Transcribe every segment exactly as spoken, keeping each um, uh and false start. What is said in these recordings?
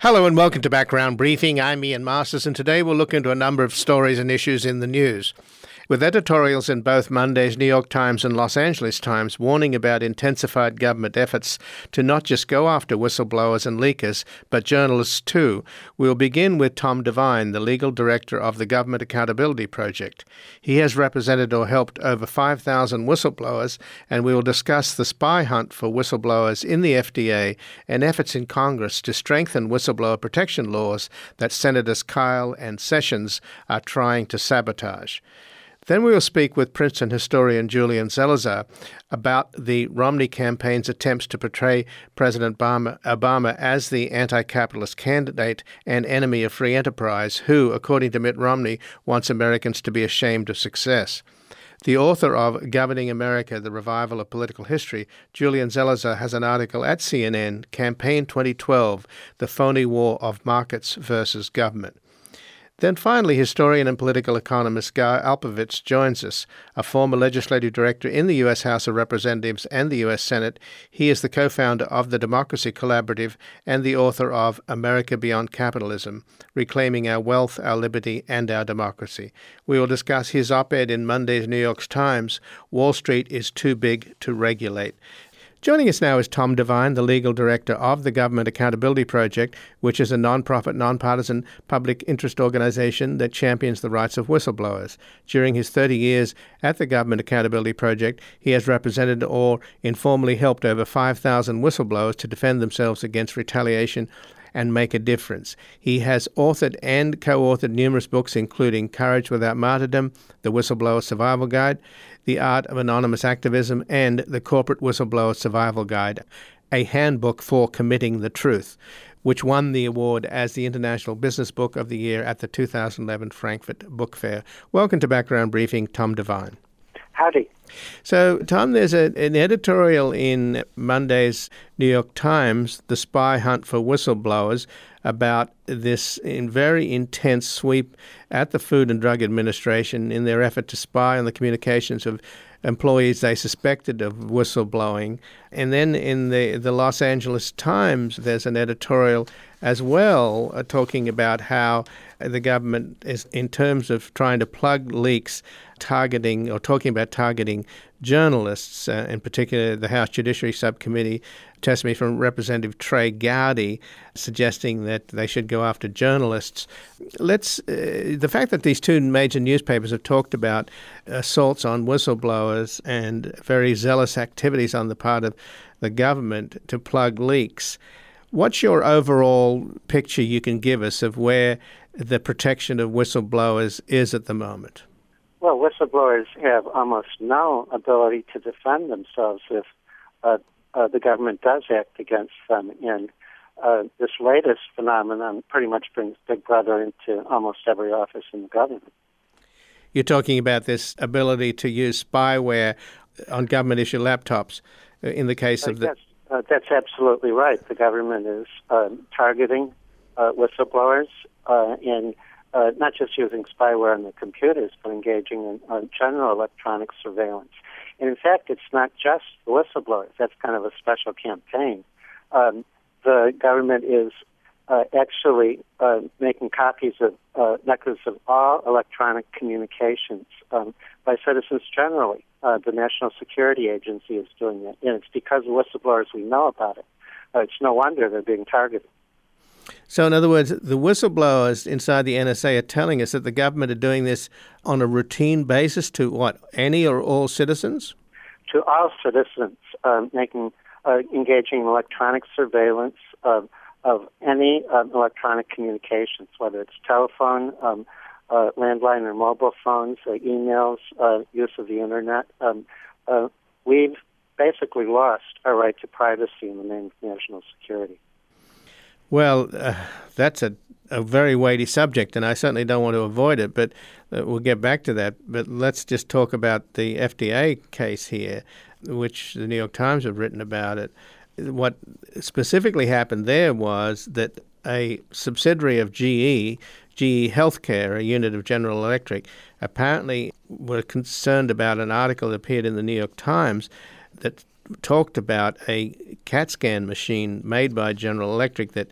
Hello and welcome to Background Briefing. I'm Ian Masters, and today we'll look into a number of stories and issues in the news. With editorials in both Monday's New York Times and Los Angeles Times warning about intensified government efforts to not just go after whistleblowers and leakers, but journalists too, we'll begin with Tom Devine, the legal director of the Government Accountability Project. He has represented or helped over five thousand whistleblowers, and we will discuss the spy hunt for whistleblowers in the F D A and efforts in Congress to strengthen whistleblower protection laws that Senators Kyle and Sessions are trying to sabotage. Then we will speak with Princeton historian Julian Zelizer about the Romney campaign's attempts to portray President Obama as the anti-capitalist candidate and enemy of free enterprise who, according to Mitt Romney, wants Americans to be ashamed of success. The author of Governing America, The Revival of Political History, Julian Zelizer, has an article at C N N, Campaign twenty twelve, The Phony War of Markets versus Government. Then finally, historian and political economist Guy Alpovitz joins us, a former legislative director in the U S House of Representatives and the U S Senate. He is the co-founder of the Democracy Collaborative and the author of America Beyond Capitalism, Reclaiming Our Wealth, Our Liberty, and Our Democracy. We will discuss his op-ed in Monday's New York Times, Wall Street is Too Big to Regulate. Joining us now is Tom Devine, the legal director of the Government Accountability Project, which is a nonprofit, nonpartisan public interest organization that champions the rights of whistleblowers. During his thirty years at the Government Accountability Project, he has represented or informally helped over five thousand whistleblowers to defend themselves against retaliation and make a difference. He has authored and co-authored numerous books, including Courage Without Martyrdom, The Whistleblower Survival Guide, The Art of Anonymous Activism, and The Corporate Whistleblower Survival Guide, a handbook for committing the truth, which won the award as the International Business Book of the Year at the two thousand eleven Frankfurt Book Fair. Welcome to Background Briefing, Tom Devine. Howdy. So, Tom, there's a, an editorial in Monday's New York Times, The Spy Hunt for Whistleblowers, about this in very intense sweep at the Food and Drug Administration in their effort to spy on the communications of employees they suspected of whistleblowing. And then in the, the Los Angeles Times, there's an editorial as well uh, talking about how the government is, in terms of trying to plug leaks, targeting or talking about targeting journalists, uh, in particular the House Judiciary Subcommittee, testimony from Representative Trey Gowdy suggesting that they should go after journalists. Let's uh, the fact that these two major newspapers have talked about assaults on whistleblowers and very zealous activities on the part of the government to plug leaks. What's your overall picture you can give us of where the protection of whistleblowers is at the moment? Well, whistleblowers have almost no ability to defend themselves if uh, uh, the government does act against them. And uh, this latest phenomenon pretty much brings Big Brother into almost every office in the government. You're talking about this ability to use spyware on government-issue laptops in the case of the... That's, uh, that's absolutely right. The government is uh, targeting uh, whistleblowers uh, and Uh, not just using spyware on the computers, but engaging in uh, general electronic surveillance. And in fact, it's not just the whistleblowers. That's kind of a special campaign. Um, the government is uh, actually uh, making copies of uh, records of all electronic communications um, by citizens generally. Uh, the National Security Agency is doing that, and it's because of whistleblowers we know about it. Uh, it's no wonder they're being targeted. So, in other words, the whistleblowers inside the N S A are telling us that the government are doing this on a routine basis to what, any or all citizens? To all citizens, um, making uh, engaging in electronic surveillance of, of any um, electronic communications, whether it's telephone, um, uh, landline or mobile phones, uh, emails, uh, use of the internet. Um, uh, we've basically lost our right to privacy in the name of national security. Well, uh, that's a, a very weighty subject, and I certainly don't want to avoid it, but uh, we'll get back to that. But let's just talk about the F D A case here, which the New York Times have written about it. What specifically happened there was that a subsidiary of G E, G E Healthcare, a unit of General Electric, apparently were concerned about an article that appeared in the New York Times that talked about a CAT scan machine made by General Electric that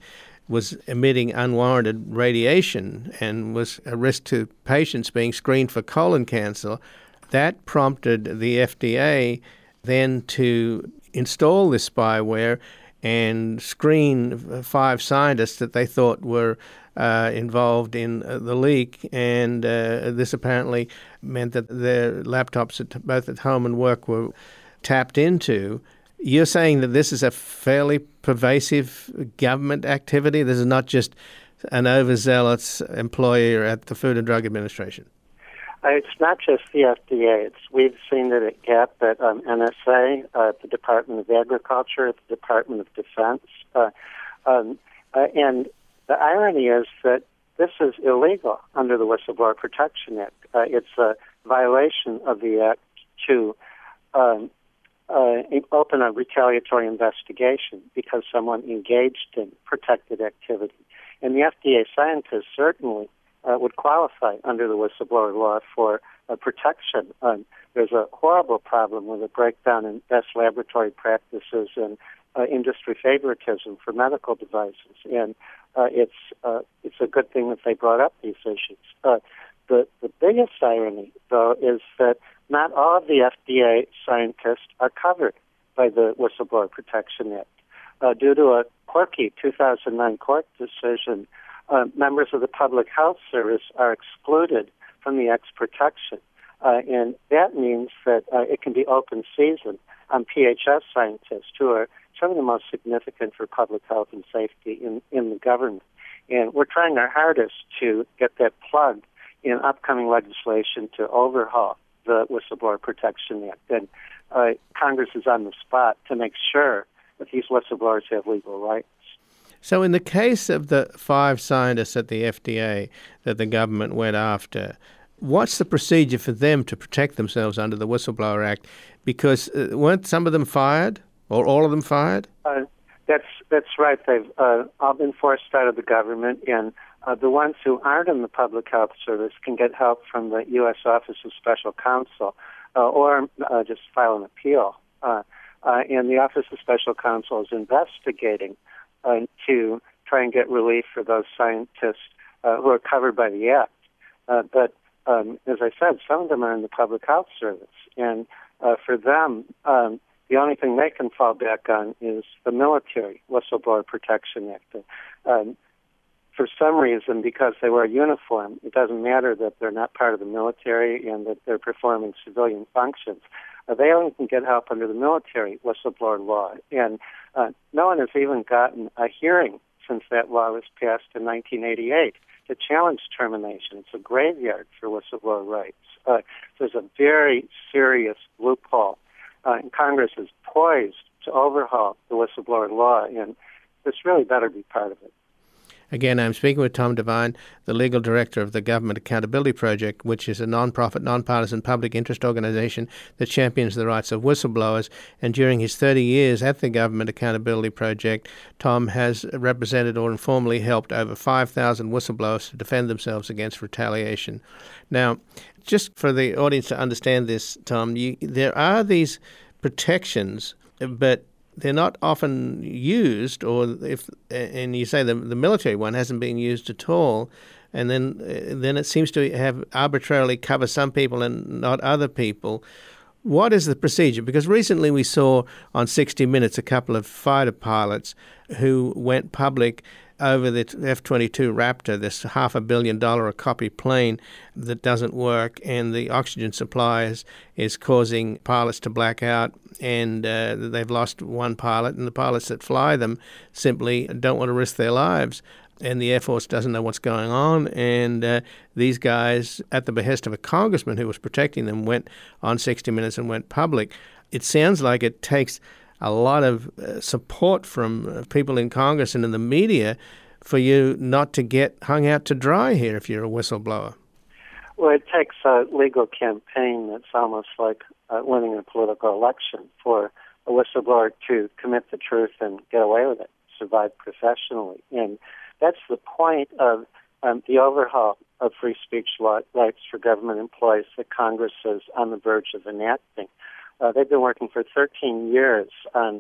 was emitting unwarranted radiation and was a risk to patients being screened for colon cancer. That prompted the F D A then to install this spyware and screen five scientists that they thought were uh, involved in uh, the leak. And uh, this apparently meant that their laptops, at, both at home and work, were tapped into. You're saying that this is a fairly pervasive government activity? This is not just an overzealous employer at the Food and Drug Administration? Uh, it's not just the F D A. It's, we've seen it at G A P, at um, N S A, uh, at the Department of Agriculture, at the Department of Defense. Uh, um, uh, and the irony is that this is illegal under the Whistleblower Protection Act. Uh, it's a violation of the Act to um, uh, open a retaliatory investigation because someone engaged in protected activity. And the F D A scientists certainly uh, would qualify under the whistleblower law for uh, protection. Um, there's a horrible problem with a breakdown in best laboratory practices and uh, industry favoritism for medical devices. And uh, it's uh, it's a good thing that they brought up these issues. Uh, the, the biggest irony, though, is that not all of the F D A scientists are covered by the Whistleblower Protection Act. Uh, due to a quirky two thousand nine court decision, uh, members of the Public Health Service are excluded from the Act's protection. Uh, and that means that uh, it can be open season on P H S scientists who are some of the most significant for public health and safety in, in the government. And we're trying our hardest to get that plugged in upcoming legislation to overhaul the Whistleblower Protection Act. And uh, Congress is on the spot to make sure that these whistleblowers have legal rights. So in the case of the five scientists at the F D A that the government went after, what's the procedure for them to protect themselves under the Whistleblower Act? Because uh, weren't some of them fired, or all of them fired? Uh, that's that's right. They've uh, all been forced out of the government, and uh, the ones who aren't in the Public Health Service can get help from the U S Office of Special Counsel, uh, or uh, just file an appeal. Uh, uh, and the Office of Special Counsel is investigating uh, to try and get relief for those scientists uh, who are covered by the Act. Uh, but um, as I said, some of them are in the Public Health Service, and uh, for them, um, the only thing they can fall back on is the military Whistleblower Protection Act. Um, for some reason, because they wear a uniform, it doesn't matter that they're not part of the military and that they're performing civilian functions. Uh, they only can get help under the military whistleblower law. And uh, no one has even gotten a hearing since that law was passed in nineteen eighty-eight to challenge termination. It's a graveyard for whistleblower rights. Uh, there's a very serious loophole. Uh, and Congress is poised to overhaul the whistleblower law, and this really better be part of it. Again, I'm speaking with Tom Devine, the legal director of the Government Accountability Project, which is a non-profit, non-partisan public interest organization that champions the rights of whistleblowers. And during his thirty years at the Government Accountability Project, Tom has represented or informally helped over five thousand whistleblowers to defend themselves against retaliation. Now, just for the audience to understand this, Tom, you, there are these protections, but they're not often used, or if and you say the the military one hasn't been used at all, and then then it seems to have arbitrarily cover some people and not other people. What is the procedure? Because recently we saw on sixty minutes a couple of fighter pilots who went public over the F twenty-two Raptor, this half a billion dollar a copy plane that doesn't work, and the oxygen supply is, is causing pilots to black out, and uh, they've lost one pilot, and the pilots that fly them simply don't want to risk their lives, and the Air Force doesn't know what's going on, and uh, these guys, at the behest of a congressman who was protecting them, went on sixty minutes and went public. It sounds like it takes a lot of uh, support from uh, people in Congress and in the media for you not to get hung out to dry here if you're a whistleblower. Well, it takes a legal campaign that's almost like uh, winning a political election for a whistleblower to commit the truth and get away with it, survive professionally. And that's the point of um, the overhaul of free speech law, rights for government employees that Congress is on the verge of enacting. Uh, they've been working for thirteen years on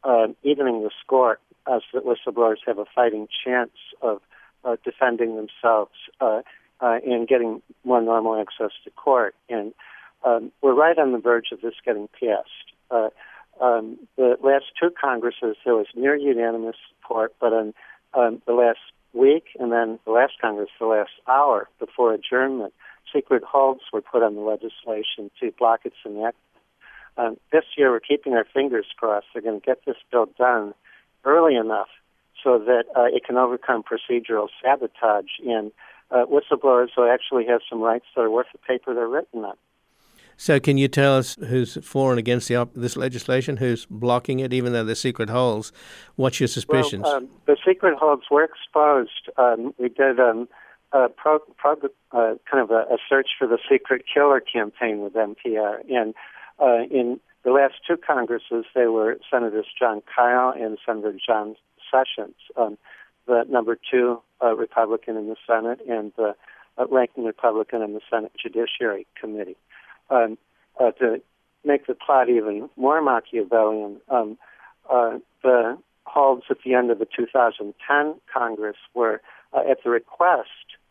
uh, evening the score uh, so that whistleblowers have a fighting chance of uh, defending themselves uh, uh, and getting more normal access to court. And um, we're right on the verge of this getting passed. Uh, um, the last two Congresses, there was near unanimous support, but on um, the last week and then the last Congress, the last hour before adjournment, secret holds were put on the legislation to block its enactment. Um, this year, we're keeping our fingers crossed. They're going to get this bill done early enough so that uh, it can overcome procedural sabotage, and uh, whistleblowers will actually have some rights that are worth the paper they're written on. So can you tell us who's for and against the op- this legislation, who's blocking it, even though they're secret holds? What's your suspicions? Well, um, the secret holds were exposed. Um, we did um, a pro, pro, uh, kind of a, a search for the secret killer campaign with N P R, and uh, in the last two Congresses, they were Senators John Kyle and Senator John Sessions, um, the number two uh, Republican in the Senate and the uh, ranking Republican in the Senate Judiciary Committee. Um, uh, to make the plot even more Machiavellian, um, uh, the holds at the end of the two thousand ten Congress were uh, at the request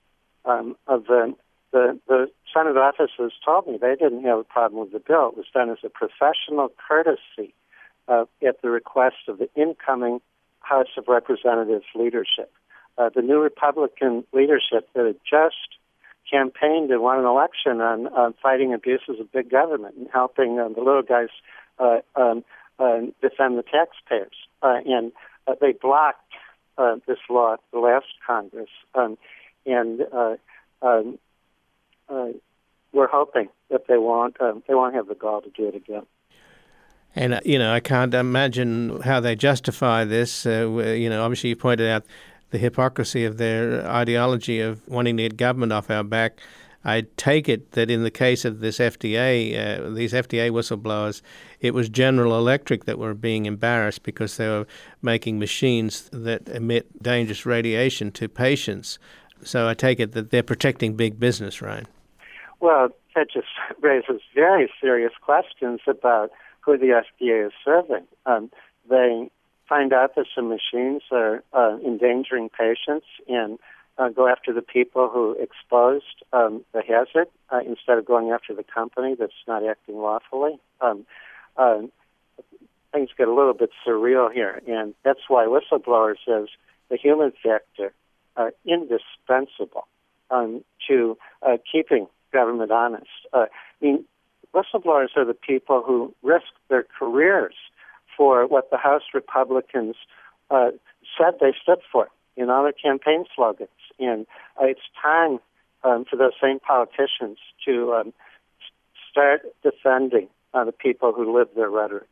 um, of the, the the Senate offices told me they didn't have a problem with the bill. It was done as a professional courtesy uh, at the request of the incoming House of Representatives leadership. Uh, the new Republican leadership that had just campaigned and won an election on uh, fighting abuses of big government and helping uh, the little guys uh, um, uh, defend the taxpayers. Uh, and uh, they blocked uh, this law at the last Congress. Um, and uh, um, uh, we're hoping that they won't, um, they won't have the gall to do it again. And, uh, you know, I can't imagine how they justify this. Uh, you know, obviously you pointed out the hypocrisy of their ideology of wanting to get government off our back. I take it that in the case of this F D A, uh, these F D A whistleblowers, it was General Electric that were being embarrassed because they were making machines that emit dangerous radiation to patients. So I take it that they're protecting big business, Ryan. Well, that just raises very serious questions about who the F D A is serving. Um, they find out that some machines are uh, endangering patients and uh, go after the people who exposed um, the hazard uh, instead of going after the company that's not acting lawfully. Um, uh, things get a little bit surreal here, and that's why whistleblowers as the human factor are indispensable um, to uh, keeping government honest. Uh, I mean, whistleblowers are the people who risk their careers for what the House Republicans uh, said they stood for in all their campaign slogans. And uh, it's time um, for those same politicians to um, start defending uh, the people who live their rhetoric.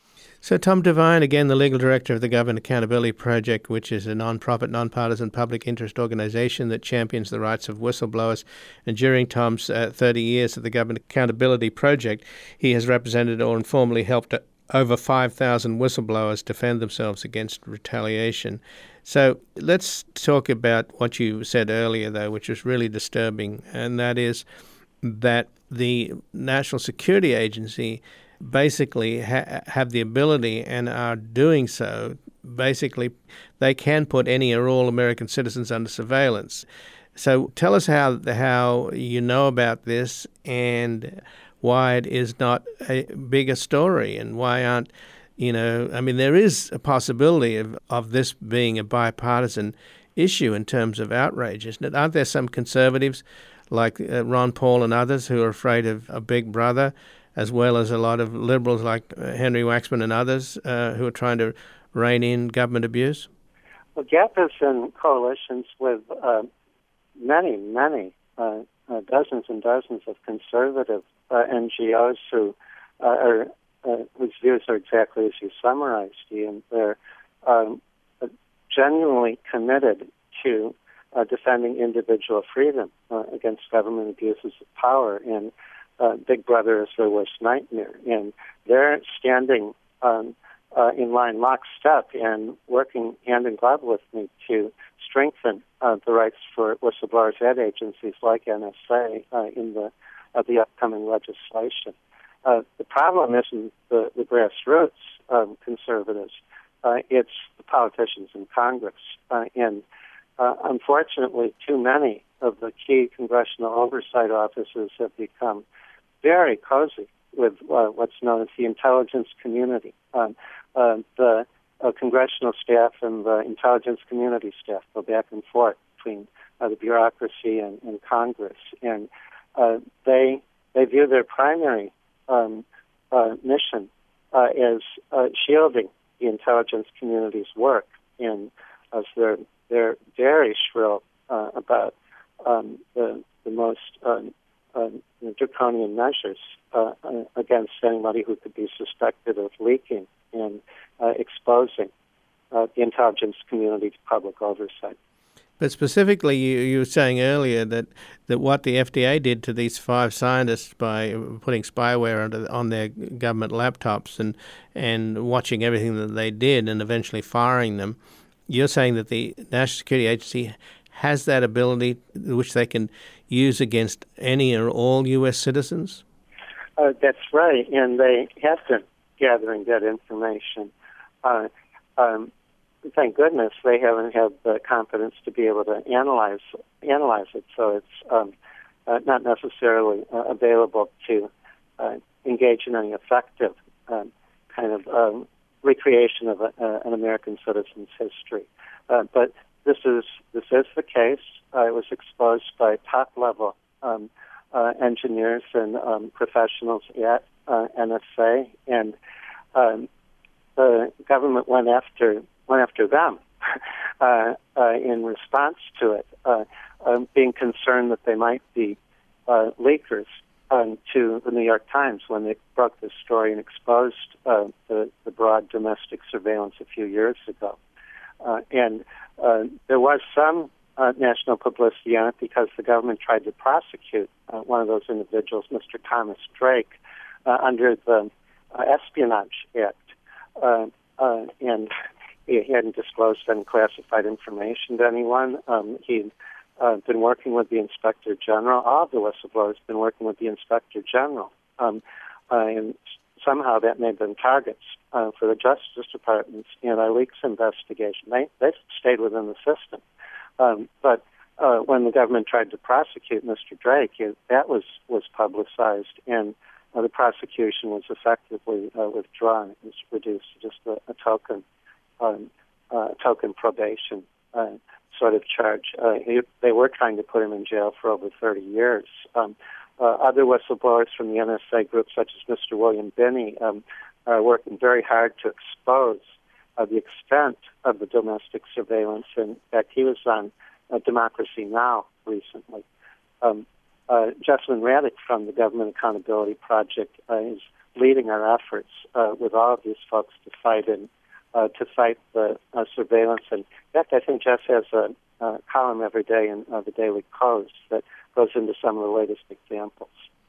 So Tom Devine, again, the legal director of the Government Accountability Project, which is a non-profit, non-partisan public interest organization that champions the rights of whistleblowers. And during Tom's uh, thirty years at the Government Accountability Project, he has represented or informally helped over five thousand whistleblowers defend themselves against retaliation. So let's talk about what you said earlier, though, which was really disturbing, and that is that the National Security Agency basically ha- have the ability and are doing so. Basically, they can put any or all American citizens under surveillance. So tell us how how you know about this and why it is not a bigger story, and why aren't, you know, I mean, there is a possibility of, of this being a bipartisan issue in terms of outrage, isn't it? Aren't there some conservatives like uh, Ron Paul and others who are afraid of a big brother, as well as a lot of liberals like uh, Henry Waxman and others uh, who are trying to rein in government abuse? Well, G A P is in coalitions with uh, many, many uh, uh, dozens and dozens of conservative uh, N G Os who uh, are uh, whose views are exactly as you summarized, Ian. They're um, genuinely committed to uh, defending individual freedom uh, against government abuses of power, and uh, Big Brother is their worst nightmare. And they're standing um, uh, in line lockstep and working hand in glove with me to strengthen uh, the rights for whistleblowers at agencies like N S A uh, in the uh, the upcoming legislation. Uh, the problem isn't the, the grassroots um, conservatives. Uh, it's the politicians in Congress. Uh, and uh, unfortunately, too many of the key congressional oversight offices have become very cozy with uh, what's known as the intelligence community. Um, uh, the uh, congressional staff and the intelligence community staff go back and forth between uh, the bureaucracy and, and Congress. And uh, they they view their primary um, uh, mission uh, as uh, shielding the intelligence community's work, and as they're they're very shrill uh, about um, the the most um, uh, draconian measures uh, uh, against anybody who could be suspected of leaking and uh, exposing uh, the intelligence community to public oversight. But specifically, you, you were saying earlier that, that what the F D A did to these five scientists by putting spyware under, on their government laptops and and watching everything that they did and eventually firing them, you're saying that the National Security Agency has that ability which they can use against any or all U S citizens? Uh, that's right, and they have been gathering that information. Uh, um, Thank goodness they haven't had the confidence to be able to analyze analyze it, so it's um, uh, not necessarily uh, available to uh, engage in any effective um, kind of um, recreation of a, uh, an American citizen's history. Uh, but this is this is the case. Uh, it was exposed by top level um, uh, engineers and um, professionals at uh, N S A, and um, the government went after. went after them uh, uh, in response to it, uh, um, being concerned that they might be uh, leakers um, to the New York Times when they broke this story and exposed uh, the, the broad domestic surveillance a few years ago. Uh, and uh, there was some uh, national publicity on it because the government tried to prosecute uh, one of those individuals, Mister Thomas Drake, uh, under the uh, Espionage Act. Uh, uh, and He hadn't disclosed any classified information to anyone. Um, he'd uh, been working with the Inspector General. All of the whistleblowers have been working with the Inspector General. Um, uh, and somehow that made them targets uh, for the Justice Department's anti-leaks investigation. They, they stayed within the system. Um, but uh, when the government tried to prosecute Mister Drake, it, that was, was publicized, and uh, the prosecution was effectively uh, withdrawn. It was reduced to just a, a token Um, uh, token probation uh, sort of charge. Uh, he, they were trying to put him in jail for over thirty years. Um, uh, other whistleblowers from the N S A group, such as Mister William Binney, um, are working very hard to expose uh, the extent of the domestic surveillance. In fact, he was on uh, Democracy Now! Recently. Um, uh, Jessalyn Radick from the Government Accountability Project uh, is leading our efforts uh, with all of these folks to fight in Uh, to fight the uh, surveillance. And in fact, I think Jess has a, a column every day in uh, the Daily Post that goes into some of the latest examples.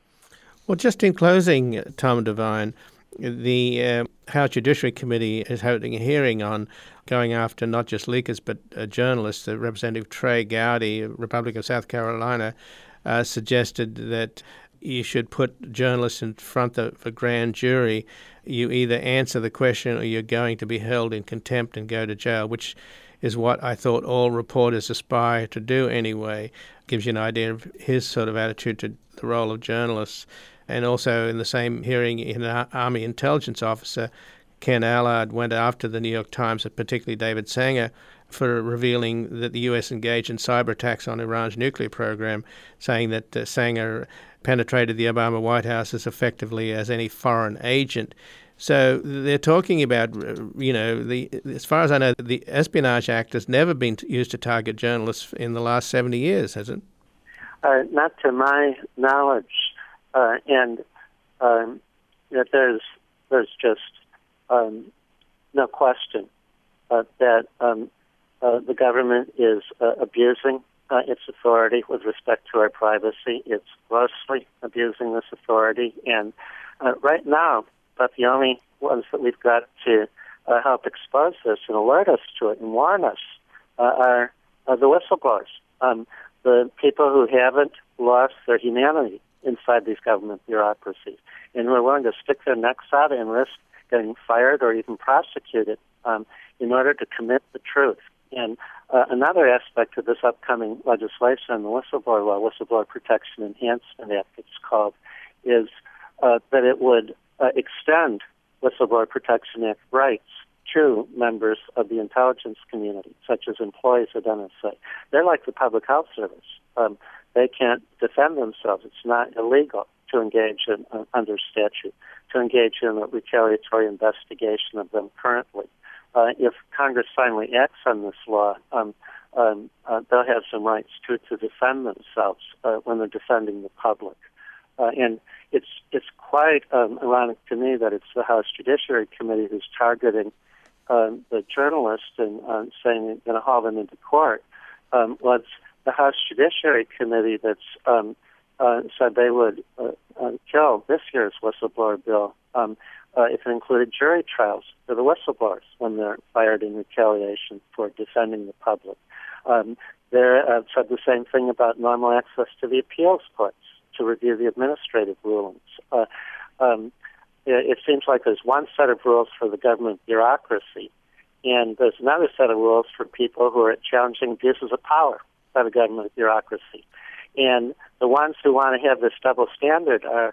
Well, just in closing, Tom Devine, the uh, House Judiciary Committee is holding a hearing on going after not just leakers but uh, journalists. Uh, Representative Trey Gowdy, Republican of South Carolina, uh, suggested that you should put journalists in front of a grand jury. You either answer the question or you're going to be held in contempt and go to jail, which is what I thought all reporters aspire to do anyway. Gives you an idea of his sort of attitude to the role of journalists. And also in the same hearing, an Army intelligence officer, Ken Allard, went after the New York Times, and particularly David Sanger, for revealing that the U S engaged in cyber attacks on Iran's nuclear program, saying that uh, Sanger penetrated the Obama White House as effectively as any foreign agent. So they're talking about, you know, the as far as I know, the Espionage Act has never been used to target journalists in the last seventy years, has it? Uh, not to my knowledge, uh, and um, that there's there's just um, no question uh, that um, uh, the government is uh, abusing Uh, its authority with respect to our privacy. It's grossly abusing this authority. And uh, right now, but the only ones that we've got to uh, help expose this and alert us to it and warn us uh, are, are the whistleblowers, um, the people who haven't lost their humanity inside these government bureaucracies and who are willing to stick their necks out and risk getting fired or even prosecuted um, in order to commit the truth. And uh, another aspect of this upcoming legislation, the whistleblower law, Whistleblower Protection Enhancement Act, it's called, is uh, that it would uh, extend Whistleblower Protection Act rights to members of the intelligence community, such as employees of N S A. They're like the public health service. Um, they can't defend themselves. It's not illegal to engage in, uh, under statute, to engage in a retaliatory investigation of them currently. Uh, if Congress finally acts on this law, um, um, uh, they'll have some rights to to defend themselves uh, when they're defending the public. Uh, and it's it's quite um, ironic to me that it's the House Judiciary Committee who's targeting um, the journalists and uh, saying they're going to haul them into court. Um, well, it's the House Judiciary Committee that's um, uh, said they would uh, uh, kill this year's whistleblower bill um, uh, if it included jury trials for the whistleblowers when they're fired in retaliation for defending the public. Um, they uh, said the same thing about normal access to the appeals courts to review the administrative rulings. Uh, um, it, it seems like there's one set of rules for the government bureaucracy, and there's another set of rules for people who are challenging abuses of power by the government bureaucracy. And the ones who want to have this double standard are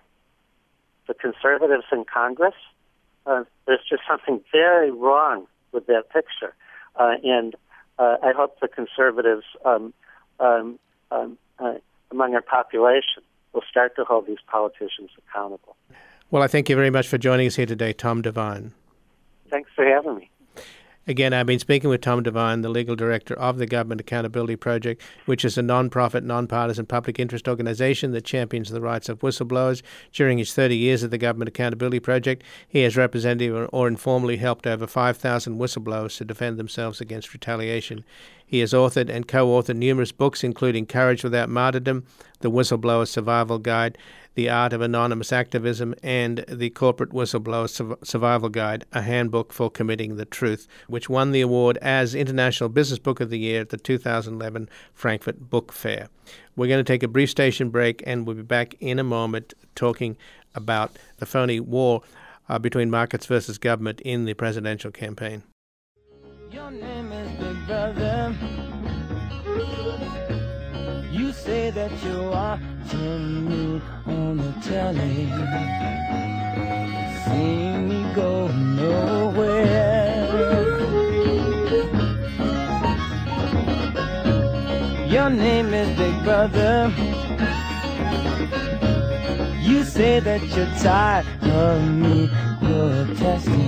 the conservatives in Congress. Uh, there's just something very wrong with that picture. Uh, and uh, I hope the conservatives um, um, um, uh, among our population will start to hold these politicians accountable. Well, I thank you very much for joining us here today, Tom Devine. Thanks for having me. Again, I've been speaking with Tom Devine, the legal director of the Government Accountability Project, which is a non-profit, non-partisan public interest organization that champions the rights of whistleblowers. During his thirty years at the Government Accountability Project, he has represented or informally helped over five thousand whistleblowers to defend themselves against retaliation. He has authored and co-authored numerous books, including Courage Without Martyrdom, The Whistleblower Survival Guide, The Art of Anonymous Activism, and The Corporate Whistleblower Survival Guide, a handbook for committing the truth, which won the award as International Business Book of the Year at the two thousand eleven Frankfurt Book Fair. We're going to take a brief station break, and we'll be back in a moment talking about the phony war uh, between markets versus government in the presidential campaign. Your name is Big Brother. You say that you are watching me on the telly. See me go nowhere. Your name is Big Brother. You say that you're tired of me. You're testing